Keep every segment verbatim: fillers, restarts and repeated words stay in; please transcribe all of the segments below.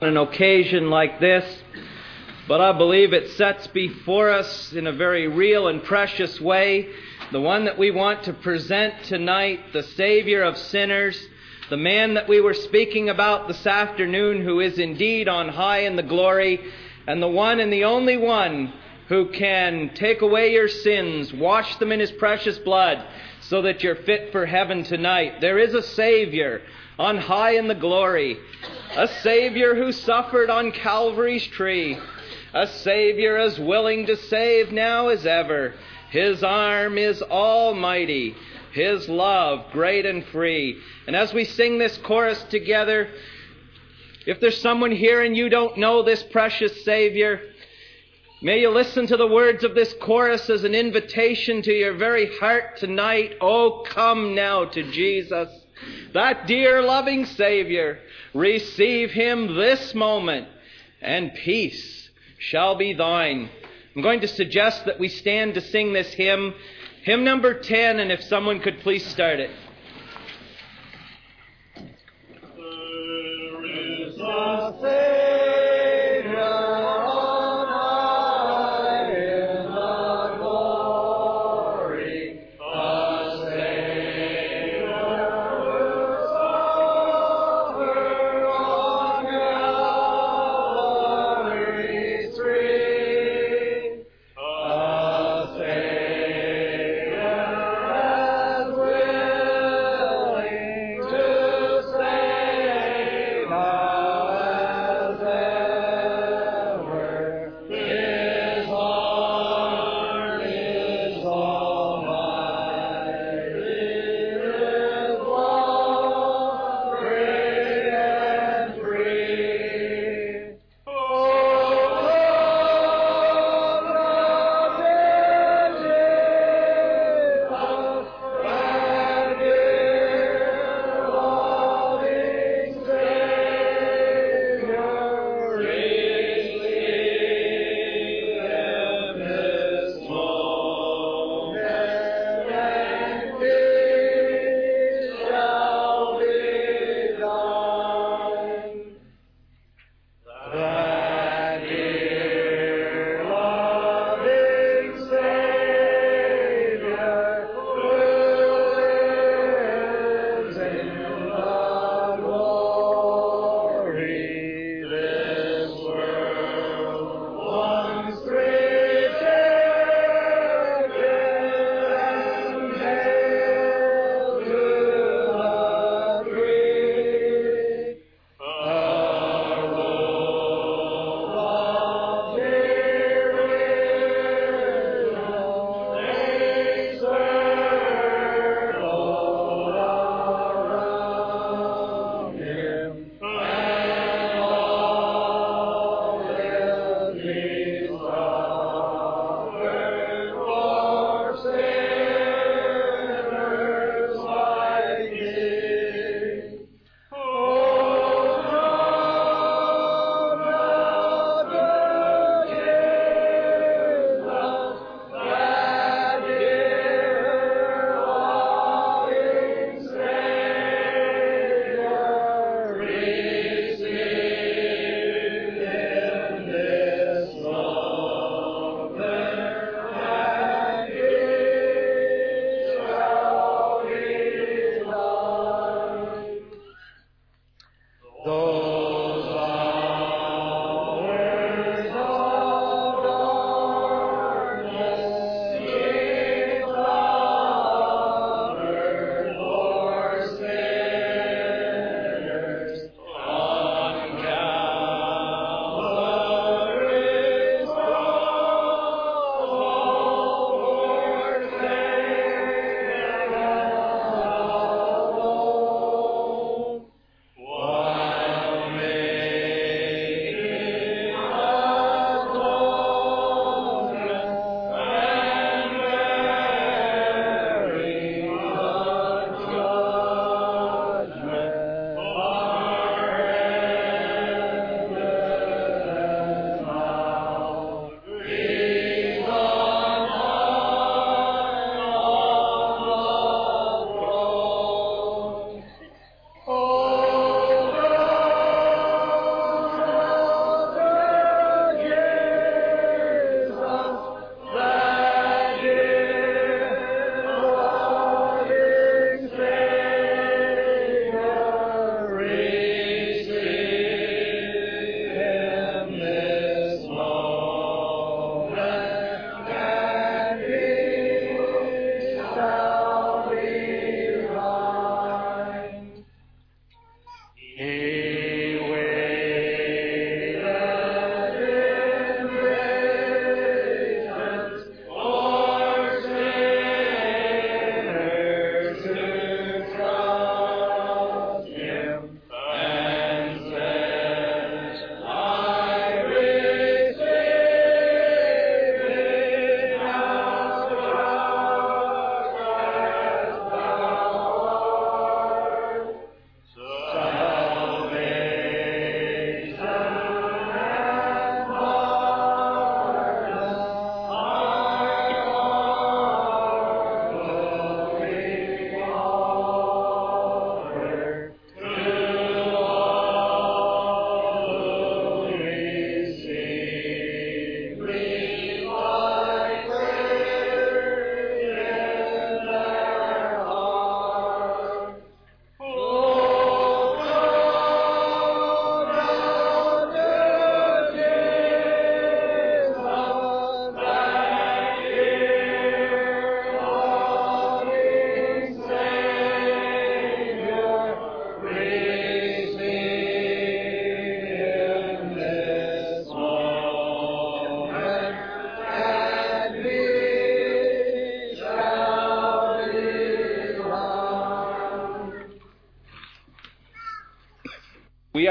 an occasion like this, but I believe it sets before us in a very real and precious way the one that we want to present tonight, the Savior of sinners, the man that we were speaking about this afternoon, who is indeed on high in the glory, and the one and the only one who can take away your sins, wash them in His precious blood, so that you're fit for heaven tonight. There is a Savior on high in the glory, a Savior who suffered on Calvary's tree, a Savior as willing to save now as ever. His arm is almighty, His love great and free. And as we sing this chorus together, if there's someone here and you don't know this precious Savior, may you listen to the words of this chorus as an invitation to your very heart tonight. Oh, come now to Jesus, that dear loving Savior. Receive Him this moment, and peace shall be thine. I'm going to suggest that we stand to sing this hymn, hymn number ten, and if someone could please start it. There is a Savior on high in the glory, a Savior who suffered on Calvary's tree, a Savior as willing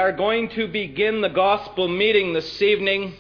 are going to begin the gospel meeting this evening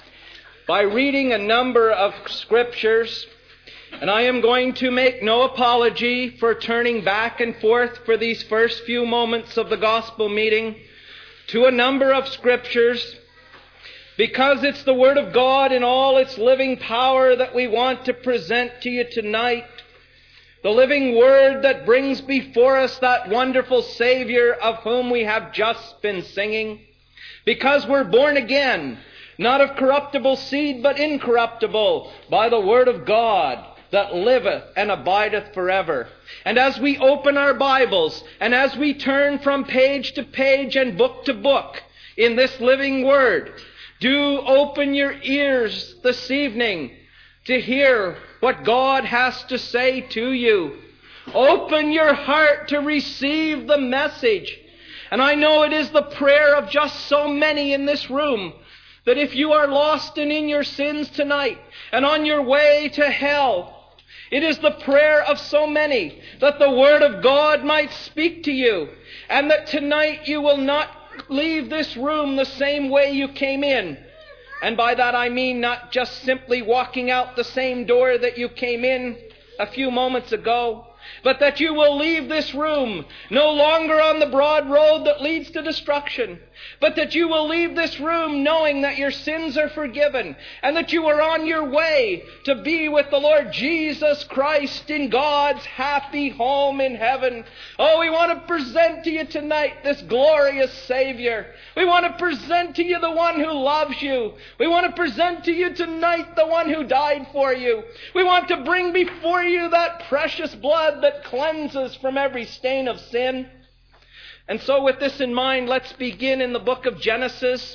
by reading a number of scriptures, and I am going to make no apology for turning back and forth for these first few moments of the gospel meeting to a number of scriptures, because it's the Word of God in all its living power that we want to present to you tonight. The living Word that brings before us that wonderful Savior of whom we have just been singing. Because we're born again, not of corruptible seed, but incorruptible, by the Word of God that liveth and abideth forever. And as we open our Bibles, and as we turn from page to page and book to book in this living Word, do open your ears this evening to hear what God has to say to you. Open your heart to receive the message. And I know it is the prayer of just so many in this room that if you are lost and in your sins tonight and on your way to hell, it is the prayer of so many that the Word of God might speak to you, and that tonight you will not leave this room the same way you came in. And by that I mean not just simply walking out the same door that you came in a few moments ago, but that you will leave this room no longer on the broad road that leads to destruction, but that you will leave this room knowing that your sins are forgiven and that you are on your way to be with the Lord Jesus Christ in God's happy home in heaven. Oh, we want to present to you tonight this glorious Savior. We want to present to you the one who loves you. We want to present to you tonight the one who died for you. We want to bring before you that precious blood that cleanses from every stain of sin. And so with this in mind, let's begin in the book of Genesis.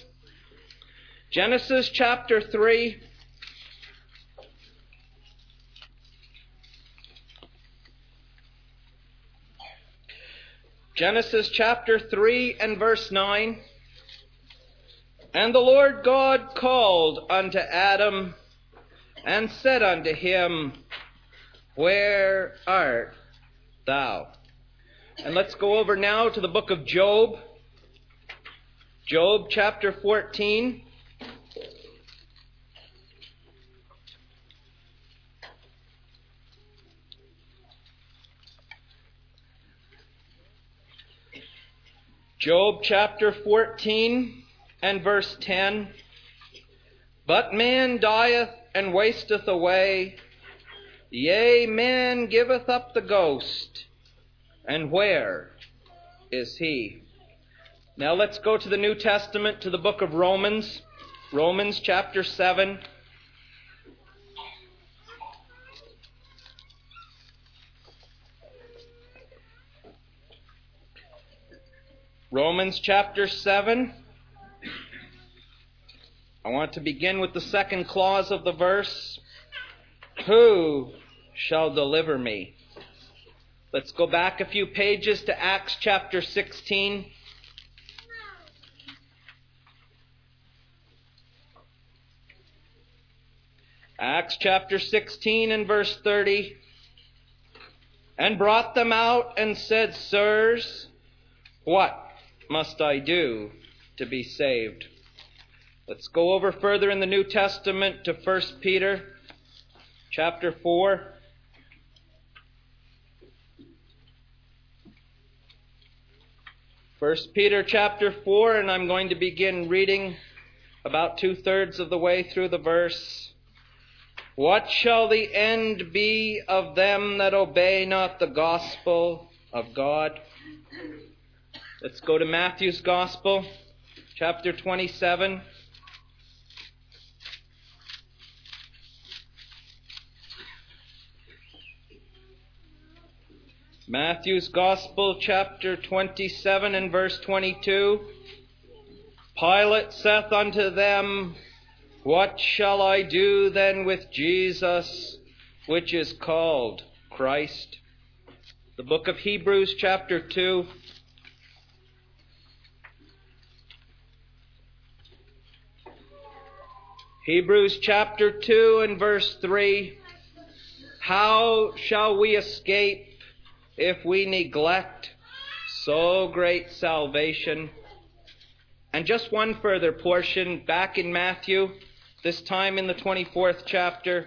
Genesis chapter three. Genesis chapter three and verse nine. And the Lord God called unto Adam and said unto him, Where art thou? And let's go over now to the book of Job. Job chapter fourteen. Job chapter fourteen and verse ten. But man dieth and wasteth away. Yea, man giveth up the ghost. And where is he? Now let's go to the New Testament, to the book of Romans. Romans chapter seven. Romans chapter seven. I want to begin with the second clause of the verse. Who shall deliver me? Let's go back a few pages to Acts chapter sixteen. Acts chapter sixteen and verse thirty. And brought them out and said, Sirs, what must I do to be saved? Let's go over further in the New Testament to First Peter chapter four. First Peter chapter four, and I'm going to begin reading about two-thirds of the way through the verse. What shall the end be of them that obey not the gospel of God? Let's go to Matthew's Gospel, chapter twenty-seven. Matthew's Gospel, chapter twenty-seven and verse twenty-two. Pilate saith unto them, What shall I do then with Jesus, which is called Christ? The book of Hebrews, chapter two. Hebrews chapter two and verse three. How shall we escape if we neglect so great salvation, And just one further portion back in Matthew, this time in the twenty-fourth chapter.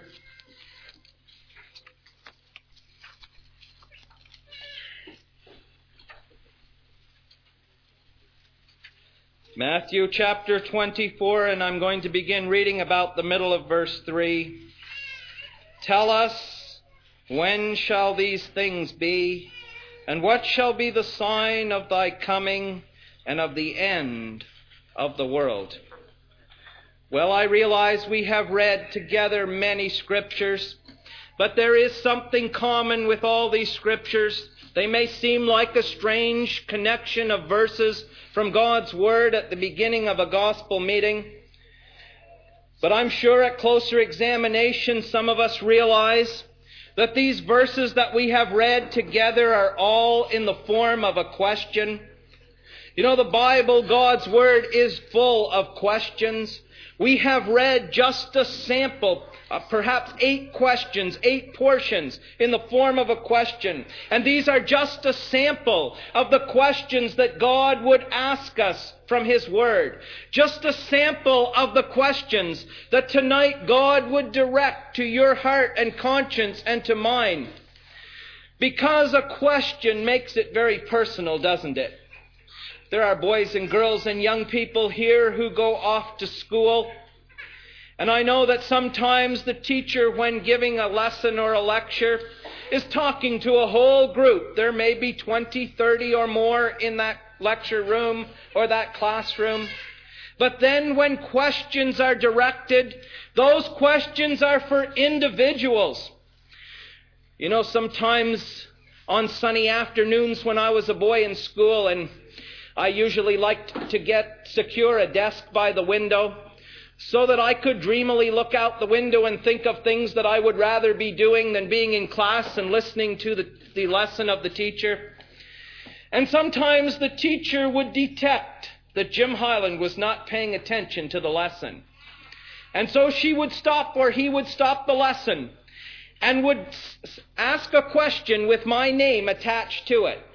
Matthew chapter twenty-four, and I'm going to begin reading about the middle of verse three. Tell us, when shall these things be, and what shall be the sign of thy coming and of the end of the world? Well, I realize we have read together many scriptures, but there is something common with all these scriptures. They may seem like a strange connection of verses from God's Word at the beginning of a gospel meeting, but I'm sure at closer examination some of us realize that these verses that we have read together are all in the form of a question. You know, the Bible, God's Word, is full of questions. We have read just a sample, uh, perhaps eight questions, eight portions in the form of a question. And these are just a sample of the questions that God would ask us from His Word. Just a sample of the questions that tonight God would direct to your heart and conscience and to mine. Because a question makes it very personal, doesn't it? There are boys and girls and young people here who go off to school. And I know that sometimes the teacher, when giving a lesson or a lecture, is talking to a whole group. There may be twenty, thirty or more in that lecture room or that classroom. But then when questions are directed, those questions are for individuals. You know, sometimes on sunny afternoons when I was a boy in school, and I usually liked to get secure a desk by the window so that I could dreamily look out the window and think of things that I would rather be doing than being in class and listening to the, the lesson of the teacher. And sometimes the teacher would detect that Jim Highland was not paying attention to the lesson. And so she would stop, or he would stop the lesson and would ask a question with my name attached to it.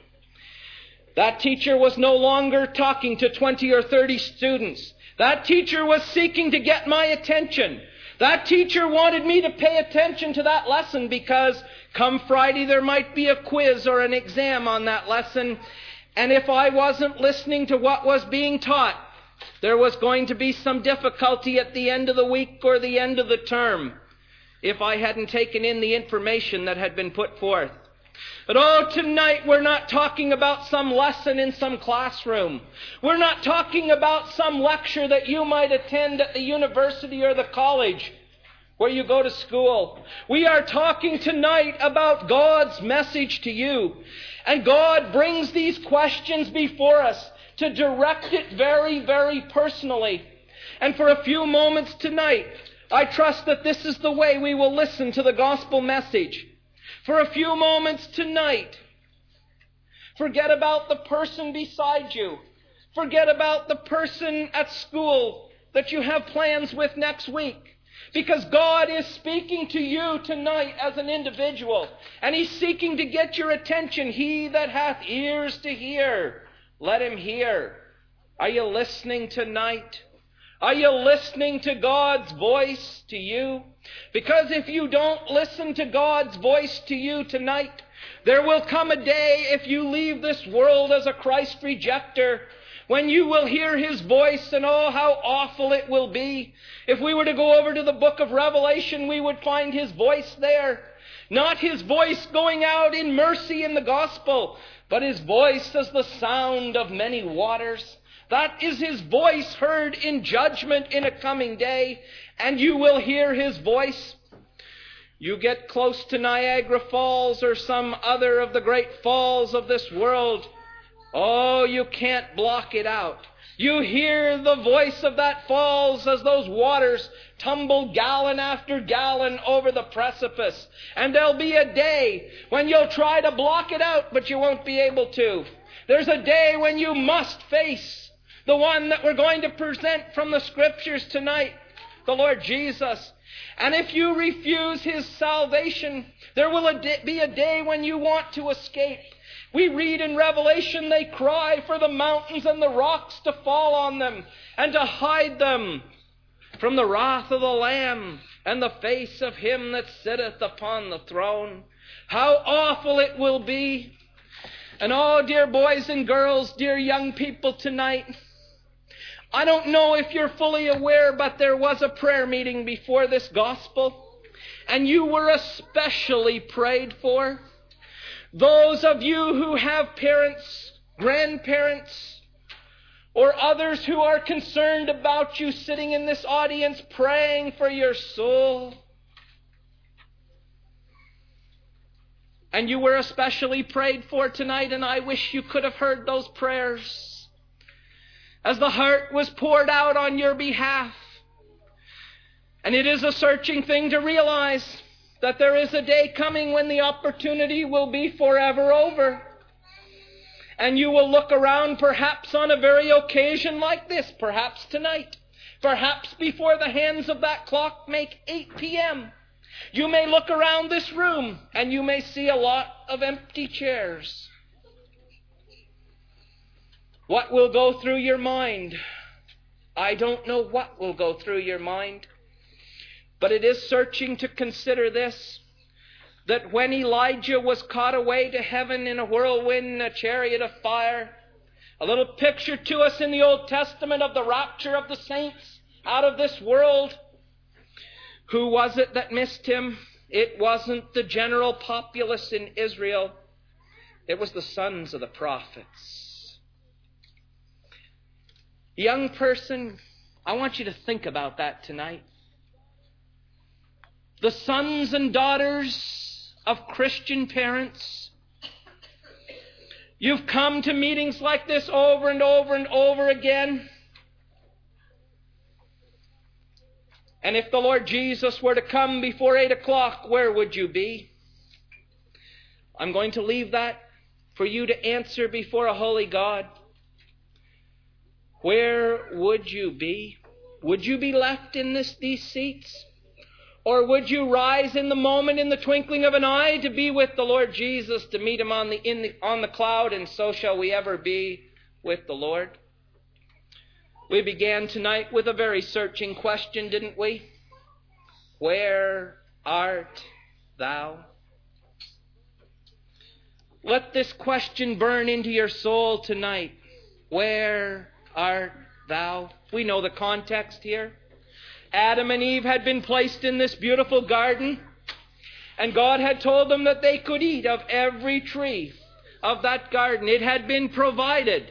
That teacher was no longer talking to twenty or thirty students. That teacher was seeking to get my attention. That teacher wanted me to pay attention to that lesson because come Friday there might be a quiz or an exam on that lesson. And if I wasn't listening to what was being taught, there was going to be some difficulty at the end of the week or the end of the term if I hadn't taken in the information that had been put forth. But oh, tonight we're not talking about some lesson in some classroom. We're not talking about some lecture that you might attend at the university or the college where you go to school. We are talking tonight about God's message to you. And God brings these questions before us to direct it very, very personally. And for a few moments tonight, I trust that this is the way we will listen to the gospel message. For a few moments tonight, forget about the person beside you. Forget about the person at school that you have plans with next week. Because God is speaking to you tonight as an individual. And He's seeking to get your attention. He that hath ears to hear, let him hear. Are you listening tonight? Are you listening to God's voice to you? Because if you don't listen to God's voice to you tonight, there will come a day if you leave this world as a Christ rejecter, when you will hear His voice, and oh, how awful it will be. If we were to go over to the book of Revelation, we would find His voice there. Not His voice going out in mercy in the gospel, but His voice as the sound of many waters. That is His voice heard in judgment in a coming day, and you will hear His voice. You get close to Niagara Falls or some other of the great falls of this world, oh, you can't block it out. You hear the voice of that falls as those waters tumble gallon after gallon over the precipice. And there'll be a day when you'll try to block it out, but you won't be able to. There's a day when you must face the one that we're going to present from the Scriptures tonight, the Lord Jesus. And if you refuse His salvation, there will be a day when you want to escape. We read in Revelation they cry for the mountains and the rocks to fall on them and to hide them from the wrath of the Lamb and the face of him that sitteth upon the throne. How awful it will be. And oh, dear boys and girls, dear young people tonight, I don't know if you're fully aware, but there was a prayer meeting before this gospel, and you were especially prayed for. Those of you who have parents, grandparents, or others who are concerned about you sitting in this audience praying for your soul. And you were especially prayed for tonight, and I wish you could have heard those prayers as the heart was poured out on your behalf. And it is a searching thing to realize that there is a day coming when the opportunity will be forever over. And you will look around perhaps on a very occasion like this, perhaps tonight, perhaps before the hands of that clock make eight p.m. You may look around this room and you may see a lot of empty chairs. What will go through your mind? I don't know what will go through your mind. But it is searching to consider this, that when Elijah was caught away to heaven in a whirlwind and a chariot of fire, a little picture to us in the Old Testament of the rapture of the saints out of this world, who was it that missed him? It wasn't the general populace in Israel. It was the sons of the prophets. Young person, I want you to think about that tonight. The sons and daughters of Christian parents. You've come to meetings like this over and over and over again. And if the Lord Jesus were to come before eight o'clock, where would you be? I'm going to leave that for you to answer before a holy God. Where would you be? Would you be left in this, these seats? Or would you rise in the moment, in the twinkling of an eye, to be with the Lord Jesus, to meet him on the, in the, on the cloud, and so shall we ever be with the Lord? We began tonight with a very searching question, didn't we? Where art thou? Let this question burn into your soul tonight. Where art thou? We know the context here. Adam and Eve had been placed in this beautiful garden, and God had told them that they could eat of every tree of that garden. It had been provided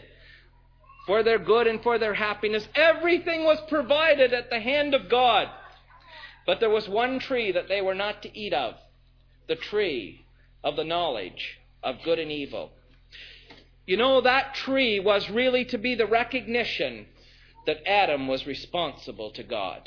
for their good and for their happiness. Everything was provided at the hand of God. But there was one tree that they were not to eat of, the tree of the knowledge of good and evil. You know, that tree was really to be the recognition that Adam was responsible to God.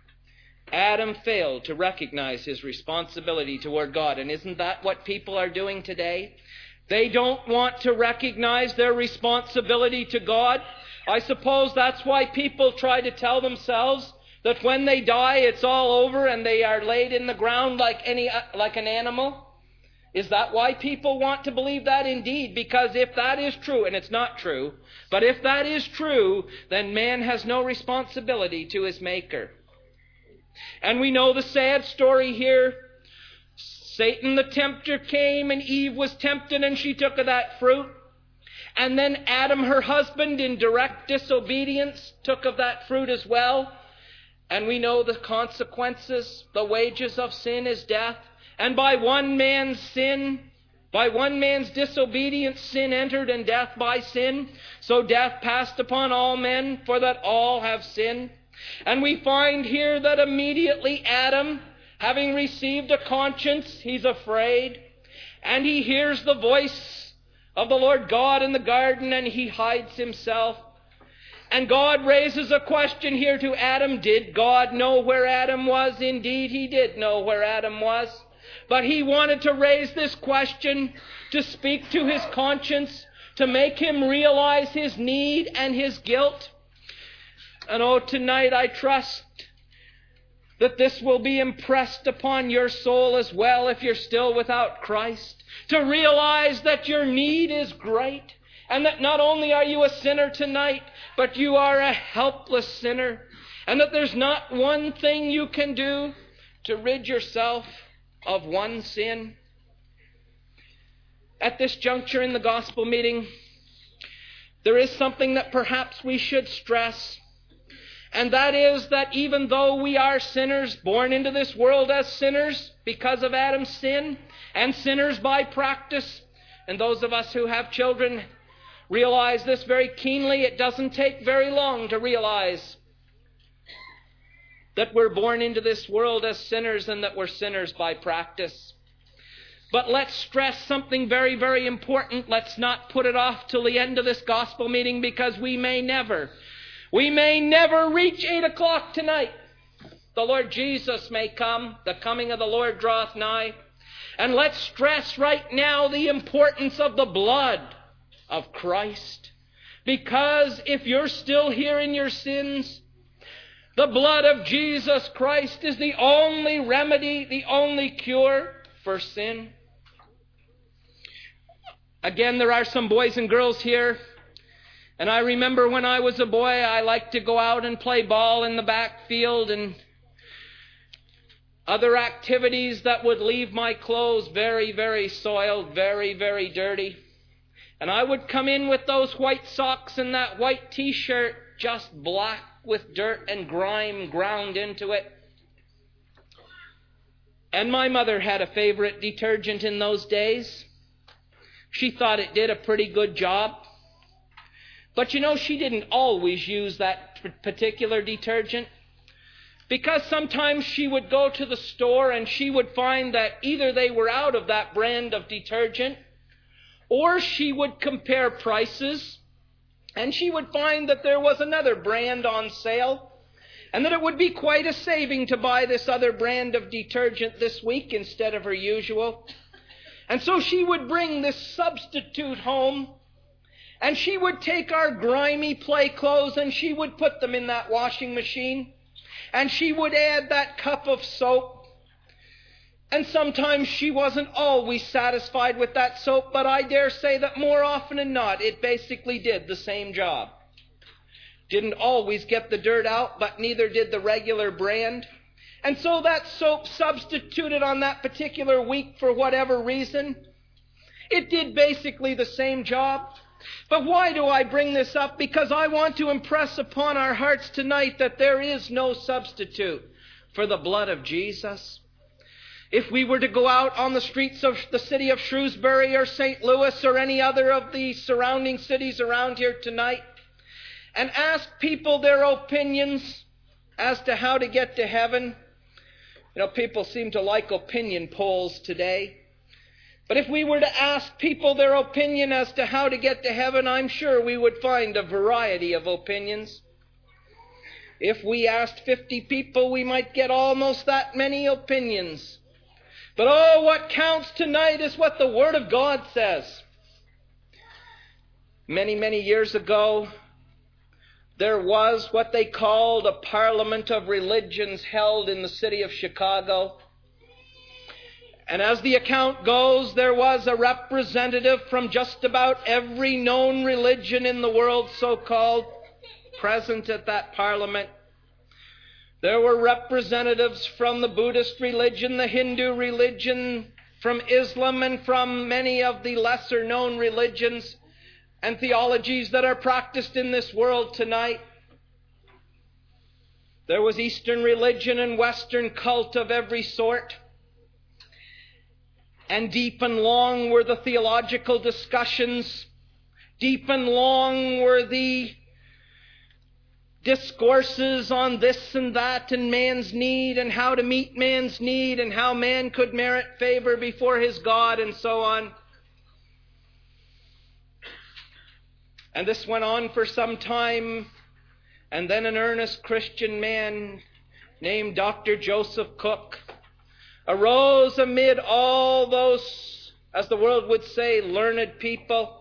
Adam failed to recognize his responsibility toward God. And isn't that what people are doing today? They don't want to recognize their responsibility to God. I suppose that's why people try to tell themselves that when they die, it's all over and they are laid in the ground like any like an animal. Is that why people want to believe that? Indeed, because if that is true, and it's not true, but if that is true, then man has no responsibility to his Maker. And we know the sad story here. Satan the tempter came, and Eve was tempted, and she took of that fruit. And then Adam, her husband, in direct disobedience, took of that fruit as well. And we know the consequences. The wages of sin is death. And by one man's sin, by one man's disobedience, sin entered, and death by sin. So death passed upon all men, for that all have sinned. And we find here that immediately Adam, having received a conscience, he's afraid. And he hears the voice of the Lord God in the garden, and he hides himself. And God raises a question here to Adam. Did God know where Adam was? Indeed, he did know where Adam was. But he wanted to raise this question to speak to his conscience, to make him realize his need and his guilt. And oh, tonight I trust that this will be impressed upon your soul as well if you're still without Christ. To realize that your need is great, and that not only are you a sinner tonight, but you are a helpless sinner, and that there's not one thing you can do to rid yourself of one sin. At this juncture in the gospel meeting, there is something that perhaps we should stress, and that is that even though we are sinners, born into this world as sinners because of Adam's sin, and sinners by practice, and those of us who have children realize this very keenly, it doesn't take very long to realize that we're born into this world as sinners and that we're sinners by practice. But let's stress something very, very important. Let's not put it off till the end of this gospel meeting, because we may never, we may never reach eight o'clock tonight. The Lord Jesus may come. The coming of the Lord draweth nigh. And let's stress right now the importance of the blood of Christ. Because if you're still here in your sins, the blood of Jesus Christ is the only remedy, the only cure for sin. Again, there are some boys and girls here. And I remember when I was a boy, I liked to go out and play ball in the backfield and other activities that would leave my clothes very, very soiled, very, very dirty. And I would come in with those white socks and that white t-shirt just black with dirt and grime ground into it. And my mother had a favorite detergent in those days. She thought it did a pretty good job. But you know, she didn't always use that particular detergent, because sometimes she would go to the store and she would find that either they were out of that brand of detergent, or she would compare prices and she would find that there was another brand on sale, and that it would be quite a saving to buy this other brand of detergent this week instead of her usual. And so she would bring this substitute home, and she would take our grimy play clothes and she would put them in that washing machine, and she would add that cup of soap. And sometimes she wasn't always satisfied with that soap, but I dare say that more often than not, it basically did the same job. Didn't always get the dirt out, but neither did the regular brand. And so that soap substituted on that particular week for whatever reason, it did basically the same job. But why do I bring this up? Because I want to impress upon our hearts tonight that there is no substitute for the blood of Jesus. If we were to go out on the streets of the city of Shrewsbury or Saint Louis or any other of the surrounding cities around here tonight and ask people their opinions as to how to get to heaven, you know, people seem to like opinion polls today. But if we were to ask people their opinion as to how to get to heaven, I'm sure we would find a variety of opinions. If we asked fifty people, we might get almost that many opinions. But oh, what counts tonight is what the Word of God says. Many, many years ago, there was what they called a Parliament of Religions held in the city of Chicago. And as the account goes, there was a representative from just about every known religion in the world, so-called, present at that Parliament. There were representatives from the Buddhist religion, the Hindu religion, from Islam, and from many of the lesser known religions and theologies that are practiced in this world tonight. There was Eastern religion and Western cult of every sort. And deep and long were the theological discussions. Deep and long were the discourses on this and that and man's need and how to meet man's need and how man could merit favor before his God and so on. And this went on for some time, and then an earnest Christian man named Doctor Joseph Cook arose amid all those, as the world would say, learned people.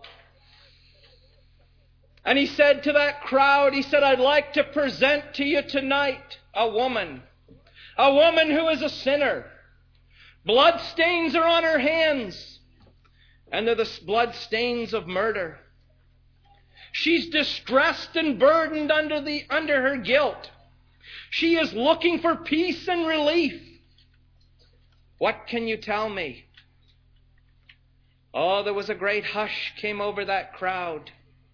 And he said to that crowd, he said, I'd like to present to you tonight a woman, A woman who is a sinner. Blood stains are on her hands, and they're the blood stains of murder. She's distressed and burdened under the under her guilt. She is looking for peace and relief. What can you tell me? Oh, there was a great hush came over that crowd.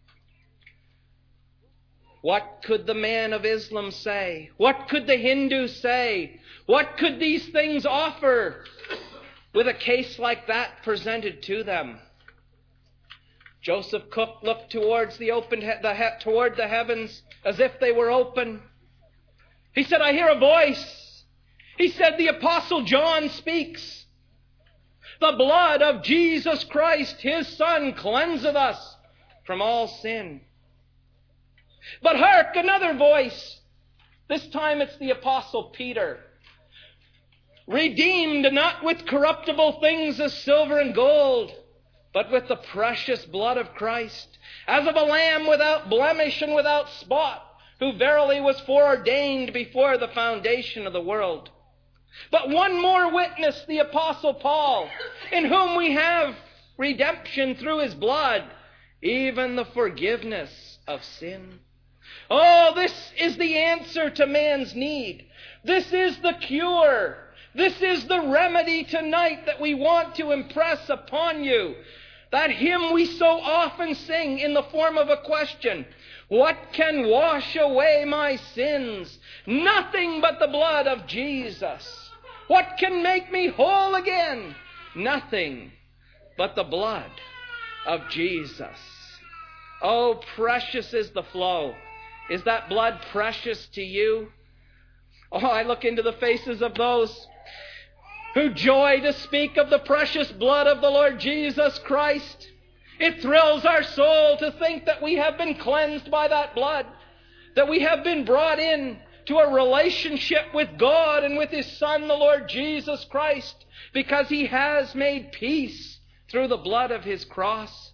What could the man of Islam say? What could the Hindu say? What could these things offer with a case like that presented to them? Joseph Cook looked towards the open he- the he- toward the heavens as if they were open. He said, I hear a voice. He said, the Apostle John speaks. The blood of Jesus Christ, his Son, cleanseth us from all sin. But hark, another voice. This time it's the Apostle Peter. Redeemed not with corruptible things as silver and gold, but with the precious blood of Christ, as of a lamb without blemish and without spot, who verily was foreordained before the foundation of the world. But one more witness, the Apostle Paul, in whom we have redemption through his blood, even the forgiveness of sin. Oh, this is the answer to man's need. This is the cure. This is the remedy tonight that we want to impress upon you. That hymn we so often sing in the form of a question. What can wash away my sins? Nothing but the blood of Jesus. What can make me whole again? Nothing but the blood of Jesus. Oh, precious is the flow. Is that blood precious to you? Oh, I look into the faces of those who joy to speak of the precious blood of the Lord Jesus Christ. It thrills our soul to think that we have been cleansed by that blood, that we have been brought in to a relationship with God and with his Son, the Lord Jesus Christ, because he has made peace through the blood of his cross.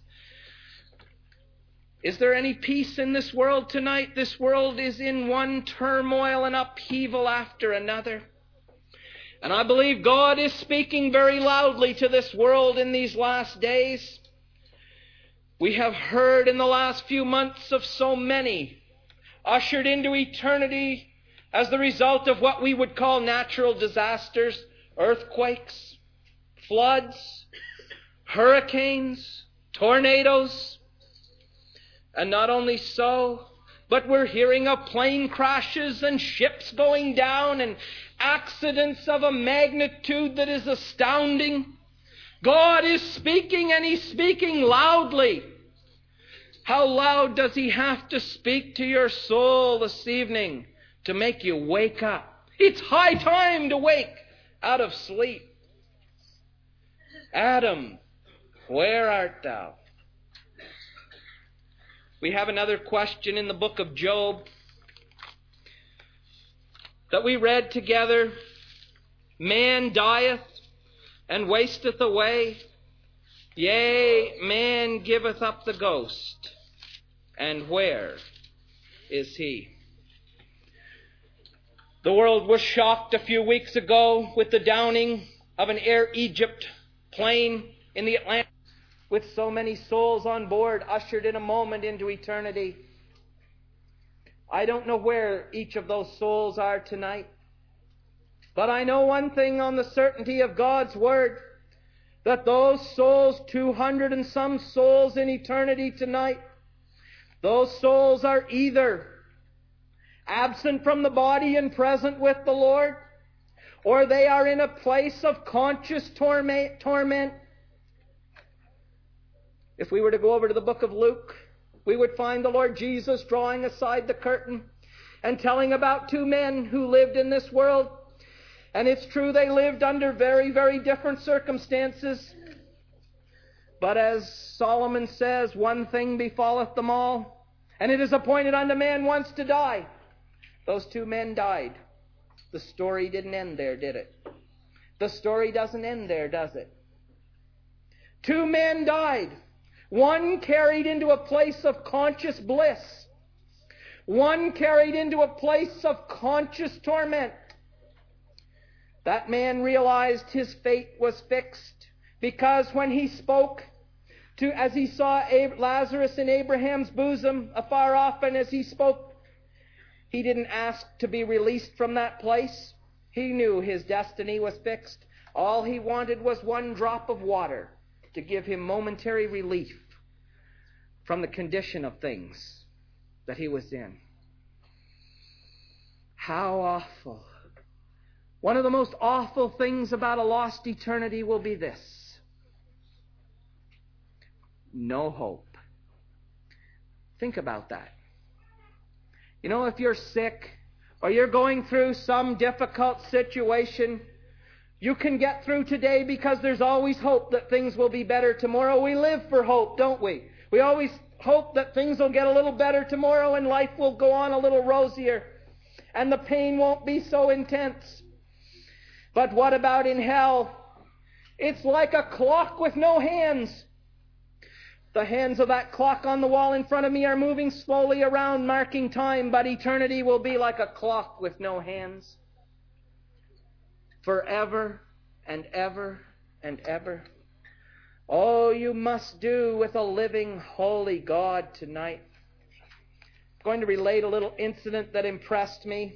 Is there any peace in this world tonight? This world is in one turmoil and upheaval after another. And I believe God is speaking very loudly to this world in these last days. We have heard in the last few months of so many ushered into eternity as the result of what we would call natural disasters, earthquakes, floods, hurricanes, tornadoes. And not only so, but we're hearing of plane crashes and ships going down and accidents of a magnitude that is astounding. God is speaking, and he's speaking loudly. How loud does he have to speak to your soul this evening to make you wake up? It's high time to wake out of sleep. Adam, where art thou? We have another question in the book of Job that we read together. Man dieth and wasteth away. Yea, man giveth up the ghost. And where is he? The world was shocked a few weeks ago with the downing of an Air Egypt plane in the Atlantic, with so many souls on board, ushered in a moment into eternity. I don't know where each of those souls are tonight, but I know one thing on the certainty of God's Word, that those souls, two hundred and some souls in eternity tonight, those souls are either absent from the body and present with the Lord, or they are in a place of conscious torment, torment. If we were to go over to the book of Luke, we would find the Lord Jesus drawing aside the curtain and telling about two men who lived in this world. And it's true, they lived under very, very different circumstances. But as Solomon says, one thing befalleth them all, and it is appointed unto man once to die. Those two men died. The story didn't end there, did it? The story doesn't end there, does it? Two men died. One carried into a place of conscious bliss. One carried into a place of conscious torment. That man realized his fate was fixed, because when he spoke to, as he saw Lazarus in Abraham's bosom afar off, and as he spoke, he didn't ask to be released from that place. He knew his destiny was fixed. All he wanted was one drop of water to give him momentary relief from the condition of things that he was in. How awful. One of the most awful things about a lost eternity will be this: no hope. Think about that. You know, if you're sick or you're going through some difficult situation, you can get through today because there's always hope that things will be better tomorrow. We live for hope, don't we? We always hope that things will get a little better tomorrow and life will go on a little rosier and the pain won't be so intense. But what about in hell? It's like a clock with no hands. The hands of that clock on the wall in front of me are moving slowly around, marking time, but eternity will be like a clock with no hands. Forever and ever and ever. Oh, you must do with a living, holy God tonight. I'm going to relate a little incident that impressed me.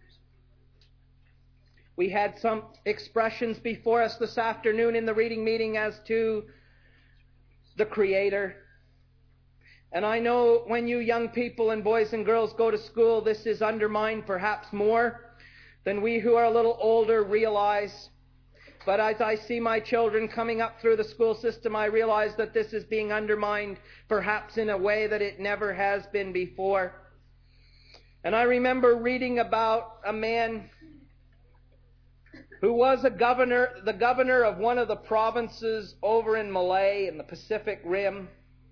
We had some expressions before us this afternoon in the reading meeting as to the Creator. And I know when you young people and boys and girls go to school, this is undermined perhaps more than we who are a little older realize. But as I see my children coming up through the school system, I realize that this is being undermined perhaps in a way that it never has been before. And I remember reading about a man who was a governor, the governor of one of the provinces over in Malay in the Pacific Rim.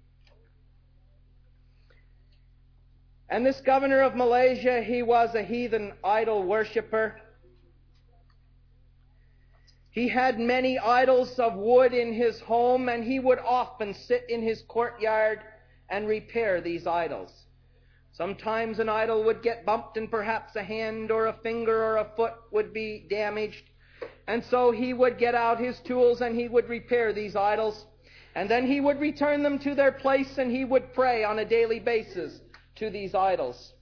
And this governor of Malaysia, he was a heathen idol worshipper. He had many idols of wood in his home, and he would often sit in his courtyard and repair these idols. Sometimes an idol would get bumped and perhaps a hand or a finger or a foot would be damaged. And so he would get out his tools and he would repair these idols. And then he would return them to their place and he would pray on a daily basis to these idols.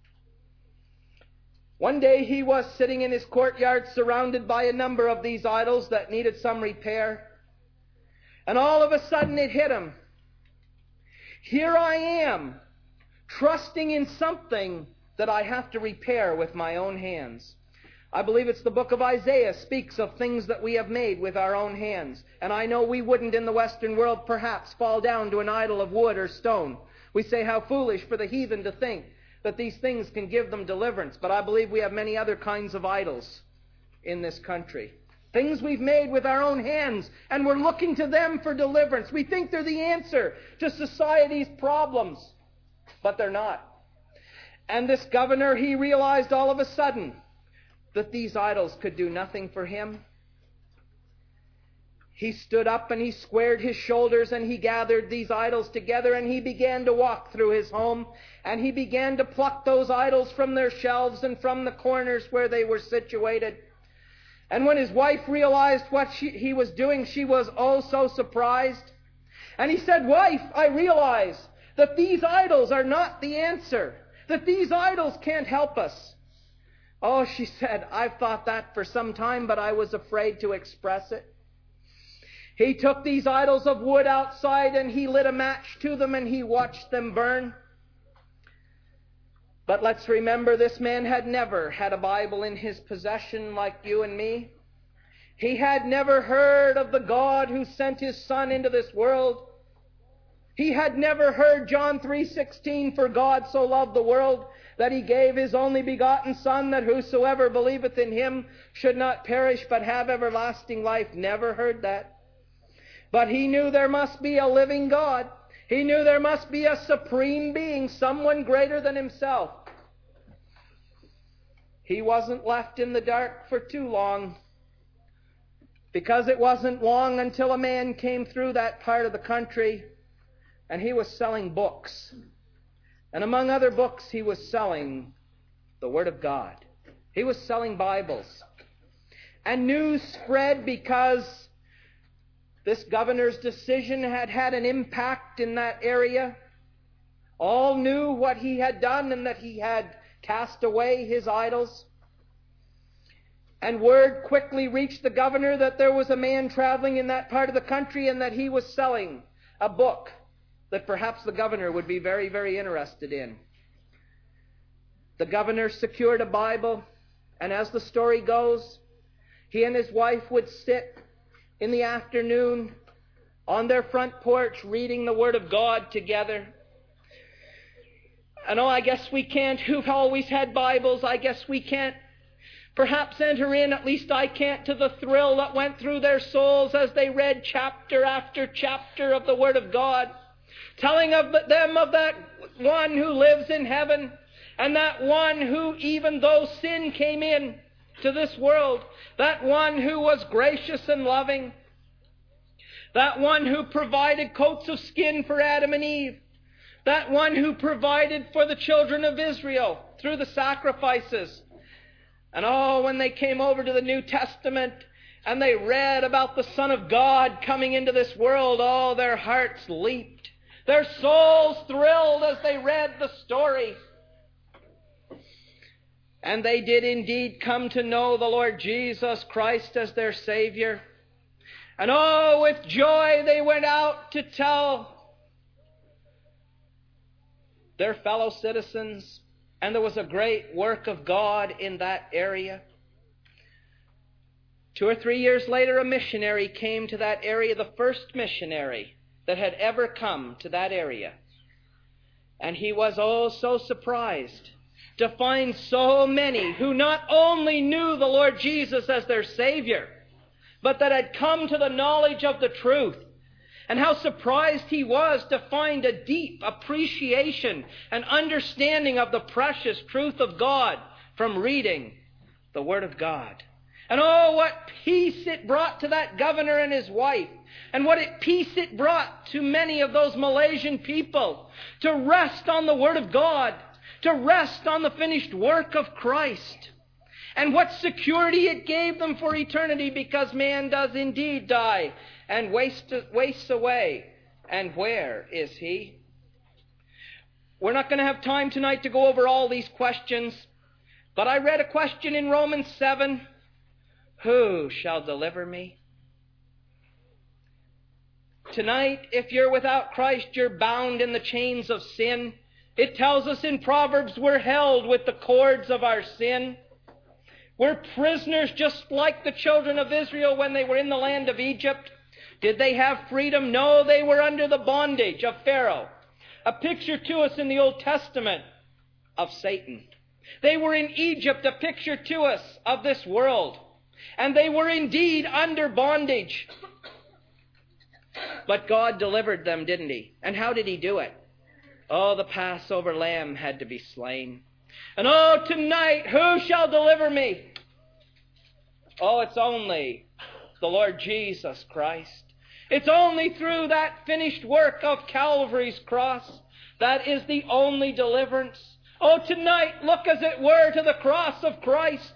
One day he was sitting in his courtyard surrounded by a number of these idols that needed some repair. And all of a sudden it hit him. Here I am, trusting in something that I have to repair with my own hands. I believe it's the book of Isaiah speaks of things that we have made with our own hands. And I know we wouldn't in the Western world perhaps fall down to an idol of wood or stone. We say how foolish for the heathen to think that these things can give them deliverance. But I believe we have many other kinds of idols in this country. Things we've made with our own hands, and we're looking to them for deliverance. We think they're the answer to society's problems, but they're not. And this governor, he realized all of a sudden that these idols could do nothing for him. He stood up and he squared his shoulders and he gathered these idols together and he began to walk through his home and he began to pluck those idols from their shelves and from the corners where they were situated. And when his wife realized what she, he was doing, she was oh so surprised. And he said, "Wife, I realize that these idols are not the answer, that these idols can't help us." "Oh," she said, "I've thought that for some time, but I was afraid to express it." He took these idols of wood outside and he lit a match to them and he watched them burn. But let's remember, this man had never had a Bible in his possession like you and me. He had never heard of the God who sent His Son into this world. He had never heard John three sixteen, "For God so loved the world that He gave His only begotten Son, that whosoever believeth in Him should not perish but have everlasting life." Never heard that. But he knew there must be a living God. He knew there must be a supreme being, someone greater than himself. He wasn't left in the dark for too long, because it wasn't long until a man came through that part of the country and he was selling books. And among other books, he was selling the Word of God. He was selling Bibles. And news spread because this governor's decision had had an impact in that area. All knew what he had done and that he had cast away his idols. And word quickly reached the governor that there was a man traveling in that part of the country and that he was selling a book that perhaps the governor would be very, very interested in. The governor secured a Bible, and as the story goes, he and his wife would sit in the afternoon on their front porch reading the Word of God together. And oh, I guess we can't, who've always had Bibles, I guess we can't perhaps enter in, at least I can't, to the thrill that went through their souls as they read chapter after chapter of the Word of God, telling of them of that one who lives in heaven, and that one who, even though sin came in to this world, that one who was gracious and loving, that one who provided coats of skin for Adam and Eve, that one who provided for the children of Israel through the sacrifices. And oh, when they came over to the New Testament and they read about the Son of God coming into this world, oh, their hearts leaped. Their souls thrilled as they read the story. And they did indeed come to know the Lord Jesus Christ as their Savior. And oh, with joy they went out to tell their fellow citizens. And there was a great work of God in that area. Two or three years later, a missionary came to that area, the first missionary that had ever come to that area. And he was oh so surprised to find so many who not only knew the Lord Jesus as their Savior, but that had come to the knowledge of the truth. And how surprised he was to find a deep appreciation and understanding of the precious truth of God from reading the Word of God. And oh, what peace it brought to that governor and his wife. And what it, peace it brought to many of those Malaysian people to rest on the Word of God, to rest on the finished work of Christ. And what security it gave them for eternity, because man does indeed die and waste, wastes away. And where is he? We're not going to have time tonight to go over all these questions, but I read a question in Romans seven. Who shall deliver me? Tonight, if you're without Christ, you're bound in the chains of sin. It tells us in Proverbs we're held with the cords of our sin. We're prisoners just like the children of Israel when they were in the land of Egypt. Did they have freedom? No, they were under the bondage of Pharaoh. A picture to us in the Old Testament of Satan. They were in Egypt, a picture to us of this world. And they were indeed under bondage. But God delivered them, didn't He? And how did He do it? Oh, the Passover lamb had to be slain. And oh, tonight, who shall deliver me? Oh, it's only the Lord Jesus Christ. It's only through that finished work of Calvary's cross. That is the only deliverance. Oh, tonight, look as it were to the cross of Christ.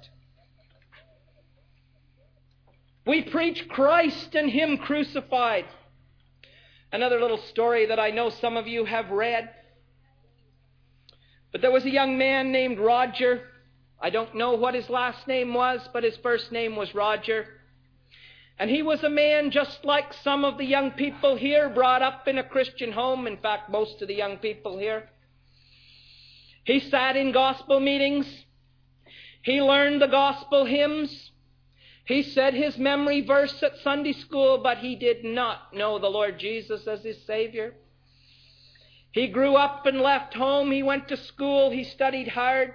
We preach Christ and Him crucified. Another little story that I know some of you have read. But there was a young man named Roger. I don't know what his last name was, but his first name was Roger. And he was a man just like some of the young people here, brought up in a Christian home. In fact, most of the young people here. He sat in gospel meetings. He learned the gospel hymns. He said his memory verse at Sunday school, but he did not know the Lord Jesus as his Savior. He grew up and left home. He went to school. He studied hard.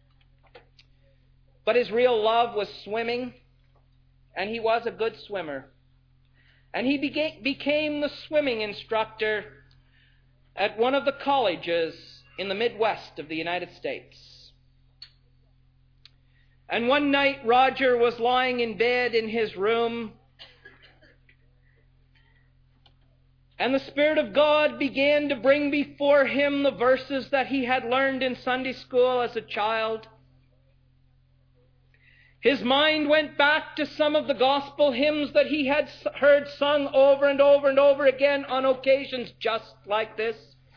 But his real love was swimming. And he was a good swimmer. And he began, became the swimming instructor at one of the colleges in the Midwest of the United States. And one night, Roger was lying in bed in his room, and the Spirit of God began to bring before him the verses that he had learned in Sunday school as a child. His mind went back to some of the gospel hymns that he had heard sung over and over and over again on occasions just like this.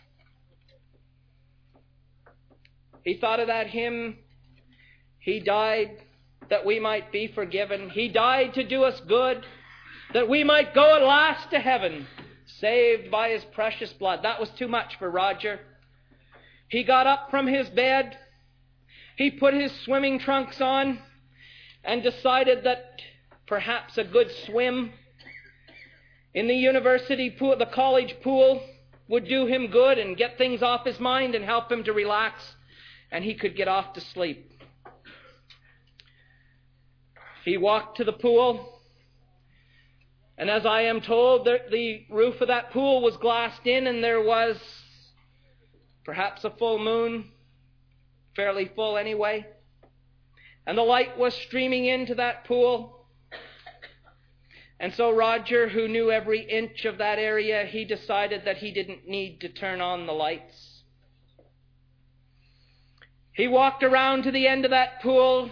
He thought of that hymn, "He died that we might be forgiven. He died to do us good, that we might go at last to heaven, saved by His precious blood." That was too much for Roger. He got up from his bed. He put his swimming trunks on and decided that perhaps a good swim in the university pool, the college pool, would do him good and get things off his mind and help him to relax, and he could get off to sleep. He walked to the pool, and as I am told, the, the roof of that pool was glassed in, and there was perhaps a full moon, fairly full anyway. And the light was streaming into that pool. And so Roger, who knew every inch of that area, he decided that he didn't need to turn on the lights. He walked around to the end of that pool.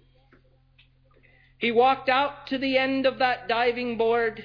He walked out to the end of that diving board.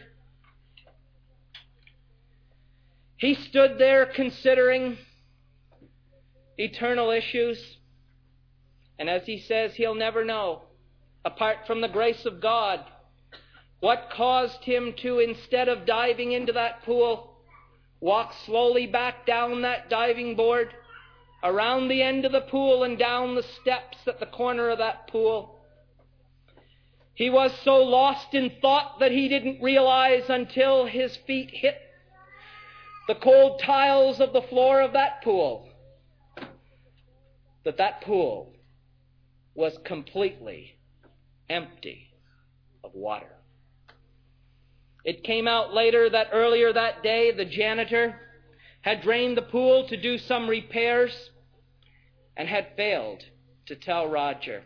He stood there considering eternal issues. And as he says, he'll never know, apart from the grace of God, what caused him to, instead of diving into that pool, walk slowly back down that diving board, around the end of the pool and down the steps at the corner of that pool. He was so lost in thought that he didn't realize until his feet hit the cold tiles of the floor of that pool that that pool was completely empty of water. It came out later that earlier that day, the janitor had drained the pool to do some repairs and had failed to tell Roger.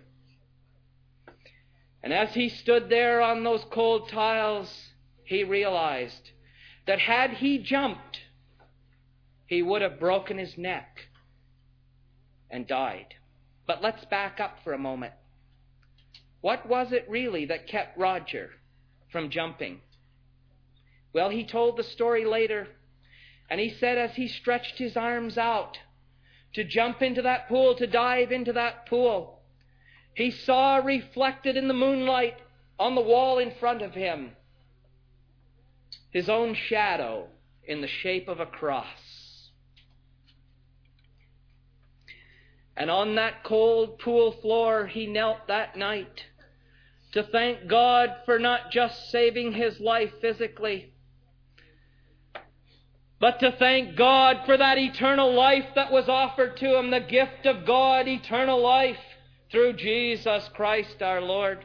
And as he stood there on those cold tiles, he realized that had he jumped, he would have broken his neck and died. But let's back up for a moment. What was it really that kept Roger from jumping? Well, he told the story later, and he said as he stretched his arms out to jump into that pool, to dive into that pool, he saw reflected in the moonlight on the wall in front of him his own shadow in the shape of a cross. And on that cold pool floor, he knelt that night to thank God for not just saving his life physically, but to thank God for that eternal life that was offered to him, the gift of God, eternal life through Jesus Christ our Lord.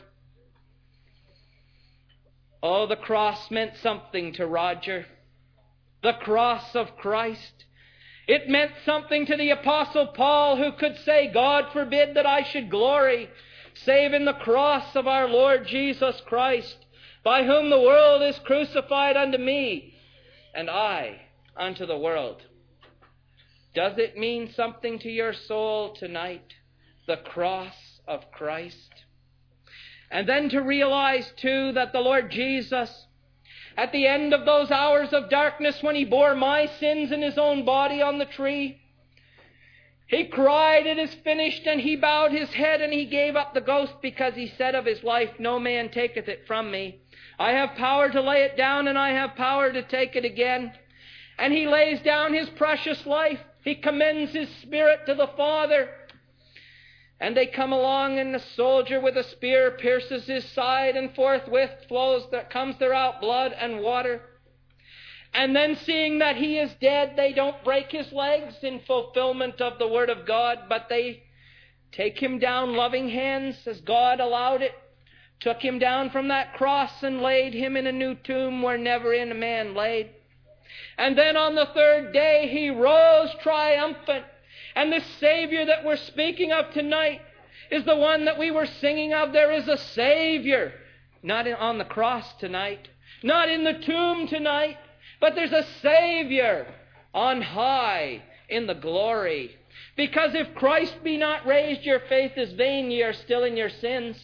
Oh, the cross meant something to Roger. The cross of Christ. It meant something to the Apostle Paul, who could say, "God forbid that I should glory, save in the cross of our Lord Jesus Christ, by whom the world is crucified unto me, and I unto the world." Does it mean something to your soul tonight? The cross of Christ. And then to realize, too, that the Lord Jesus, at the end of those hours of darkness when he bore my sins in his own body on the tree, he cried, "It is finished," and he bowed his head and he gave up the ghost, because he said of his life, "No man taketh it from me. I have power to lay it down, and I have power to take it again." And he lays down his precious life. He commends his spirit to the Father. And they come along, and the soldier with a spear pierces his side, and forthwith flows, there comes there out blood and water. And then, seeing that he is dead, they don't break his legs in fulfillment of the Word of God, but they take him down loving hands, as God allowed it, took him down from that cross and laid him in a new tomb where never in a man laid. And then on the third day he rose triumphant. And this Savior that we're speaking of tonight is the one that we were singing of. There is a Savior, not on the cross tonight, not in the tomb tonight, but there's a Savior on high in the glory. Because if Christ be not raised, your faith is vain, ye are still in your sins.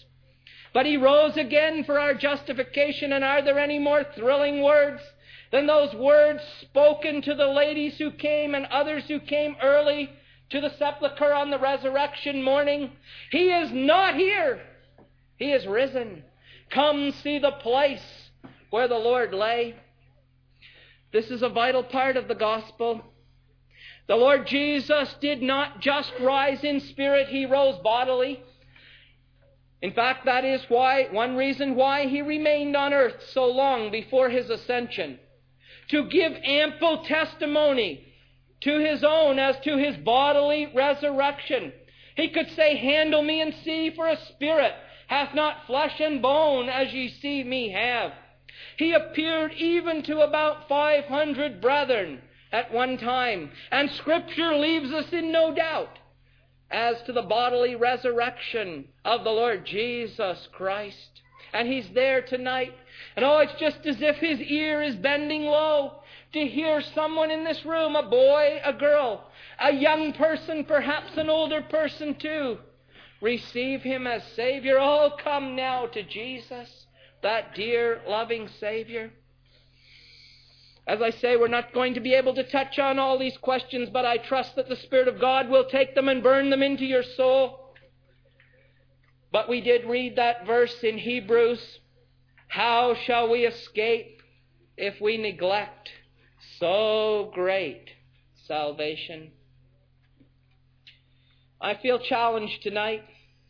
But He rose again for our justification. And are there any more thrilling words than those words spoken to the ladies who came and others who came early to the sepulchre on the resurrection morning? He is not here. He is risen. Come see the place where the Lord lay. This is a vital part of the gospel. The Lord Jesus did not just rise in spirit, He rose bodily. In fact, that is why, one reason why He remained on earth so long before His ascension. To give ample testimony to His own as to His bodily resurrection. He could say, "Handle me and see, for a spirit hath not flesh and bone as ye see me have." He appeared even to about five hundred brethren at one time. And Scripture leaves us in no doubt as to the bodily resurrection of the Lord Jesus Christ. And He's there tonight. And oh, it's just as if His ear is bending low to hear someone in this room, a boy, a girl, a young person, perhaps an older person too, receive Him as Savior. Oh, come now to Jesus, that dear, loving Savior. As I say, we're not going to be able to touch on all these questions, but I trust that the Spirit of God will take them and burn them into your soul. But we did read that verse in Hebrews. How shall we escape if we neglect so great salvation? I feel challenged tonight.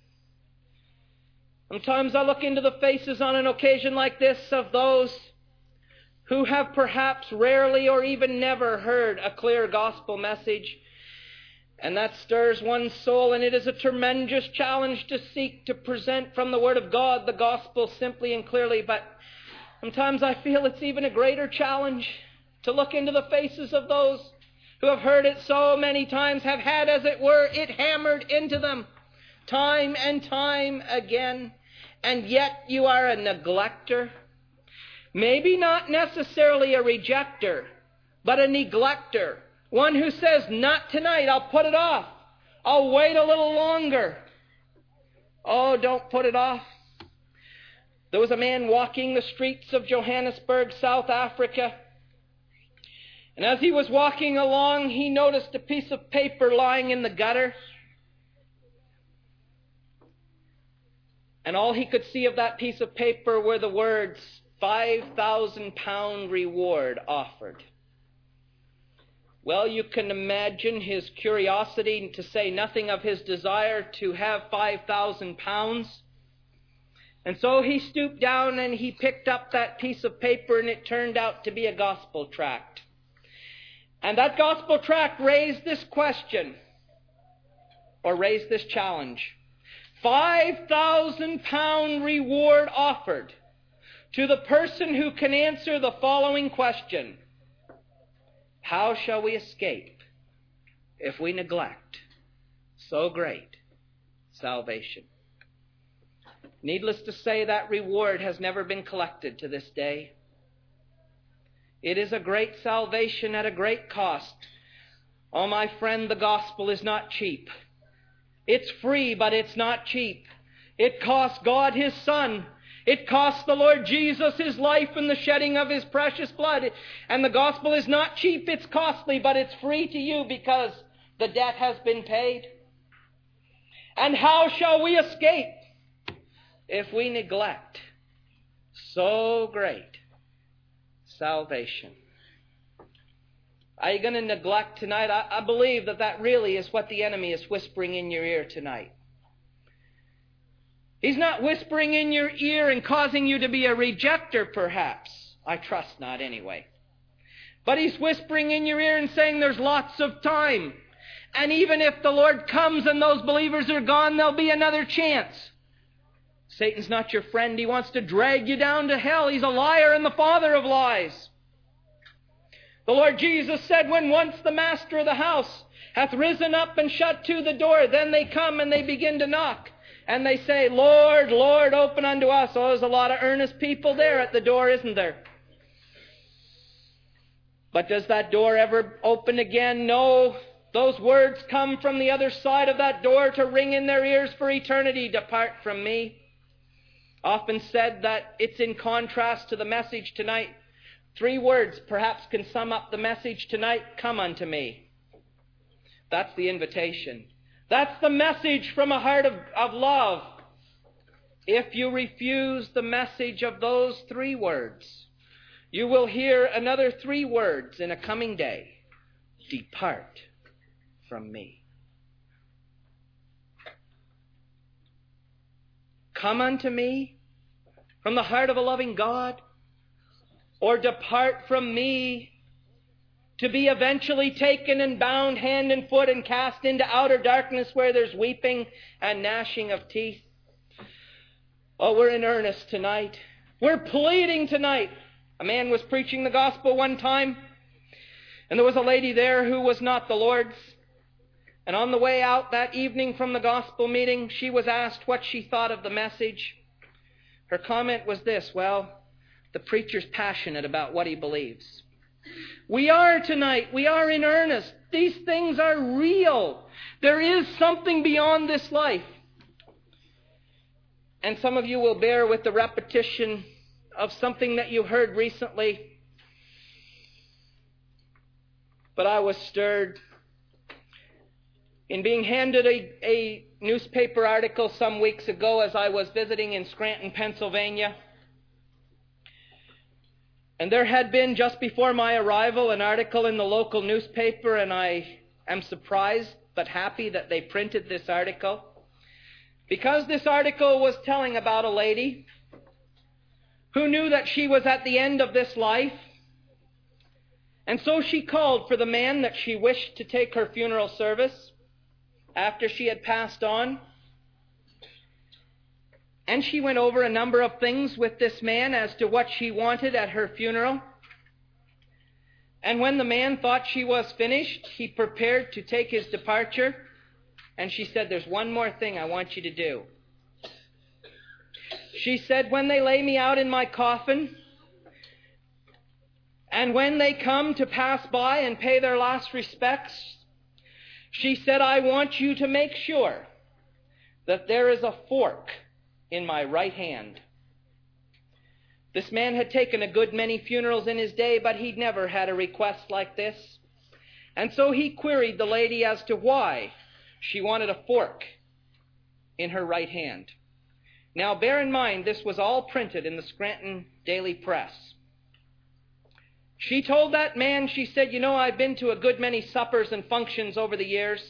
Sometimes I look into the faces on an occasion like this of those who have perhaps rarely or even never heard a clear gospel message. And that stirs one's soul, and it is a tremendous challenge to seek to present from the Word of God the gospel simply and clearly. But sometimes I feel it's even a greater challenge to look into the faces of those who have heard it so many times, have had, as it were, it hammered into them time and time again. And yet you are a neglecter. Maybe not necessarily a rejecter, but a neglecter. One who says, "Not tonight, I'll put it off. I'll wait a little longer." Oh, don't put it off. There was a man walking the streets of Johannesburg, South Africa. And as he was walking along, he noticed a piece of paper lying in the gutter. And all he could see of that piece of paper were the words, five thousand pound reward offered. Well, you can imagine his curiosity, to say nothing of his desire to have five thousand pounds. And so he stooped down and he picked up that piece of paper, and it turned out to be a gospel tract. And that gospel tract raised this question, or raised this challenge. Five thousand pound reward offered to the person who can answer the following question. How shall we escape if we neglect so great salvation? Needless to say, that reward has never been collected to this day. It is a great salvation at a great cost. Oh, my friend, the gospel is not cheap. It's free, but it's not cheap. It cost God His Son. It cost the Lord Jesus His life and the shedding of His precious blood. And the gospel is not cheap, it's costly, but it's free to you because the debt has been paid. And how shall we escape if we neglect so great salvation? Are you going to neglect tonight? I, I believe that that really is what the enemy is whispering in your ear tonight. He's not whispering in your ear and causing you to be a rejecter, perhaps. I trust not, anyway. But he's whispering in your ear and saying there's lots of time. And even if the Lord comes and those believers are gone, there'll be another chance. Satan's not your friend. He wants to drag you down to hell. He's a liar and the father of lies. The Lord Jesus said, when once the master of the house hath risen up and shut to the door, then they come and they begin to knock. And they say, Lord, Lord, open unto us. Oh, there's a lot of earnest people there at the door, isn't there? But does that door ever open again? No. Those words come from the other side of that door to ring in their ears for eternity. Depart from me. Often said that it's in contrast to the message tonight. Three words perhaps can sum up the message tonight. Come unto me. That's the invitation. That's the message from a heart of, of love. If you refuse the message of those three words, you will hear another three words in a coming day. Depart from me. Come unto me from the heart of a loving God, or depart from me to be eventually taken and bound hand and foot and cast into outer darkness where there's weeping and gnashing of teeth. Oh, we're in earnest tonight. We're pleading tonight. A man was preaching the gospel one time, and there was a lady there who was not the Lord's. And on the way out that evening from the gospel meeting, she was asked what she thought of the message. Her comment was this: well, the preacher's passionate about what he believes. We are tonight. We are in earnest. These things are real. There is something beyond this life. And some of you will bear with the repetition of something that you heard recently. But I was stirred in being handed a, a newspaper article some weeks ago as I was visiting in Scranton, Pennsylvania. And there had been, just before my arrival, an article in the local newspaper, and I am surprised but happy that they printed this article. Because this article was telling about a lady who knew that she was at the end of this life. And so she called for the man that she wished to take her funeral service after she had passed on. And she went over a number of things with this man as to what she wanted at her funeral. And when the man thought she was finished, he prepared to take his departure. And she said, there's one more thing I want you to do. She said, when they lay me out in my coffin, and when they come to pass by and pay their last respects, she said, I want you to make sure that there is a fork in my right hand. This man had taken a good many funerals in his day, but he'd never had a request like this. And so he queried the lady as to why she wanted a fork in her right hand. Now, bear in mind, this was all printed in the Scranton Daily Press. She told that man, she said, you know, I've been to a good many suppers and functions over the years.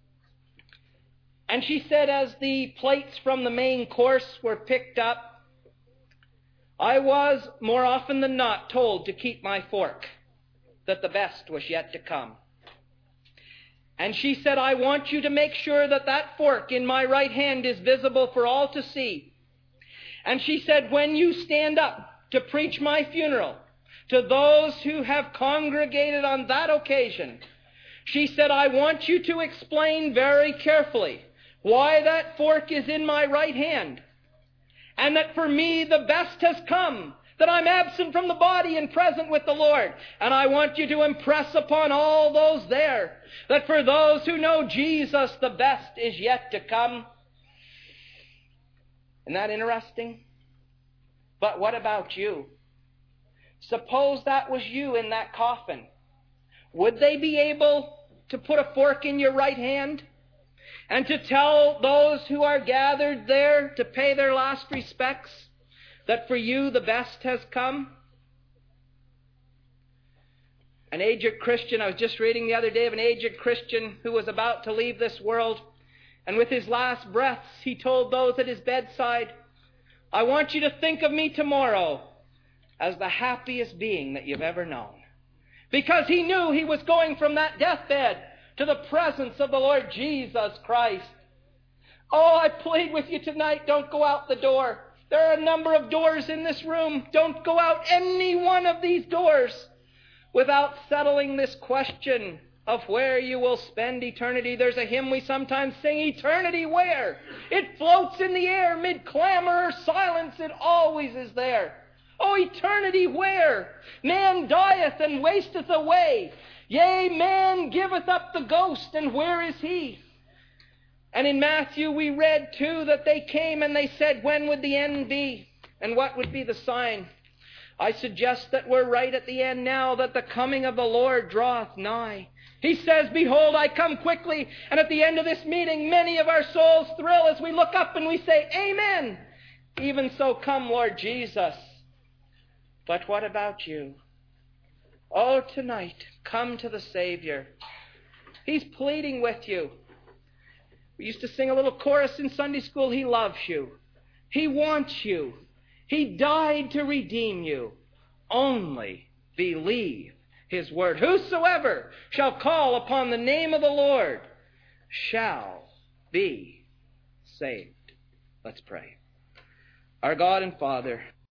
And she said, as the plates from the main course were picked up, I was, more often than not, told to keep my fork, that the best was yet to come. And she said, I want you to make sure that that fork in my right hand is visible for all to see. And she said, when you stand up to preach my funeral to those who have congregated on that occasion, she said, I want you to explain very carefully why that fork is in my right hand, and that for me the best has come, that I'm absent from the body and present with the Lord. And I want you to impress upon all those there that for those who know Jesus, the best is yet to come. Isn't that interesting? But what about you? Suppose that was you in that coffin. Would they be able to put a fork in your right hand and to tell those who are gathered there to pay their last respects that for you the best has come? An aged Christian, I was just reading the other day of an aged Christian who was about to leave this world, and with his last breaths he told those at his bedside, I want you to think of me tomorrow as the happiest being that you've ever known. Because he knew he was going from that deathbed to the presence of the Lord Jesus Christ. Oh, I plead with you tonight, don't go out the door. There are a number of doors in this room. Don't go out any one of these doors without settling this question of where you will spend eternity. There's a hymn we sometimes sing, eternity where? It floats in the air, mid clamor or silence, it always is there. Oh, eternity where? Man dieth and wasteth away. Yea, man giveth up the ghost, and where is he? And in Matthew we read too that they came and they said, when would the end be? And what would be the sign? I suggest that we're right at the end now, that the coming of the Lord draweth nigh. He says, behold, I come quickly. And at the end of this meeting, many of our souls thrill as we look up and we say, Amen. Even so, come, Lord Jesus. But what about you? Oh, tonight, come to the Savior. He's pleading with you. We used to sing a little chorus in Sunday school. He loves you. He wants you. He died to redeem you. Only believe His word. Whosoever shall call upon the name of the Lord shall be saved. Let's pray. Our God and Father,